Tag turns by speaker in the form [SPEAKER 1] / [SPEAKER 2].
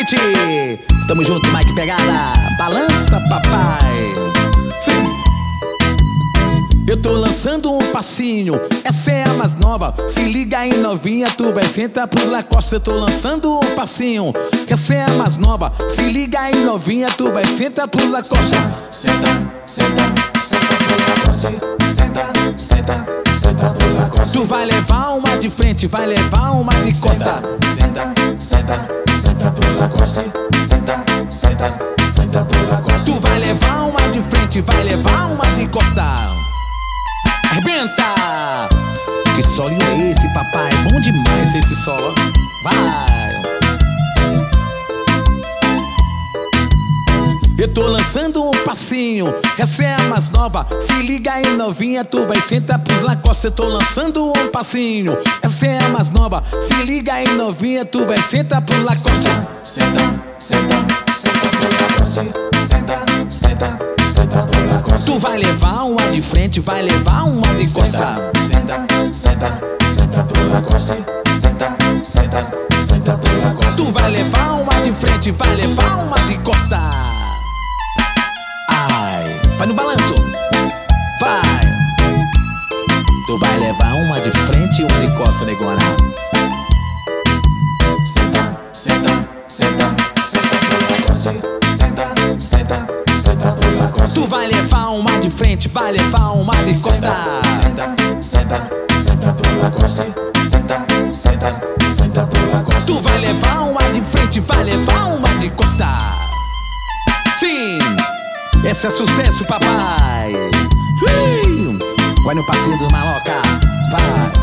[SPEAKER 1] Street. Tamo junto, Mike Pegada. Balança, papai. Sim. Eu tô lançando um passinho, essa é a mais nova. Se liga aí, novinha, tu vai sentar pro Lacoste. Eu tô lançando um passinho, essa é a mais nova. Se liga aí, novinha, tu vai sentar pro Lacoste.
[SPEAKER 2] Senta, senta, senta pro Lacoste. Senta, senta, senta pro Lacoste.
[SPEAKER 1] Tu vai levar uma de frente, vai levar uma de costa.
[SPEAKER 2] Senta, senta, senta pro Lacoste. Senta, senta, senta pro Lacoste.
[SPEAKER 1] Tu vai levar uma de frente, vai levar uma de costa. Arrebenta! Que solinho é esse, papai? Bom demais esse solo. Vai! Eu tô lançando um passinho, essa é a mais nova. Se liga aí, novinha, tu vai sentar pros Lacoste. Eu tô lançando um passinho, essa é a mais nova. Se liga aí, novinha, tu vai sentar pros Lacoste.
[SPEAKER 2] Senta, senta, senta pro Lacoste. Senta, senta, senta pro Lacoste.
[SPEAKER 1] Tu vai levar uma de frente, vai levar uma de costa.
[SPEAKER 2] Senta, senta, senta pro Lacoste. Senta, senta, senta pro Lacoste.
[SPEAKER 1] Tu vai levar uma de frente, vai levar uma de costa. Ai, vai no balanço. Vai. Tu vai levar uma de frente e uma de costa, negona.
[SPEAKER 2] Senta, senta, senta, senta pro Lacoste. Senta, senta, senta pro Lacoste.
[SPEAKER 1] Tu vai levar uma de frente, vai levar uma de costa.
[SPEAKER 2] Senta, senta, senta pro Lacoste. Senta, senta, senta pro Lacoste.
[SPEAKER 1] Tu vai levar uma de frente, vai levar uma de costa. Sim, esse é sucesso, papai. Vai no passinho dos maloca, vai.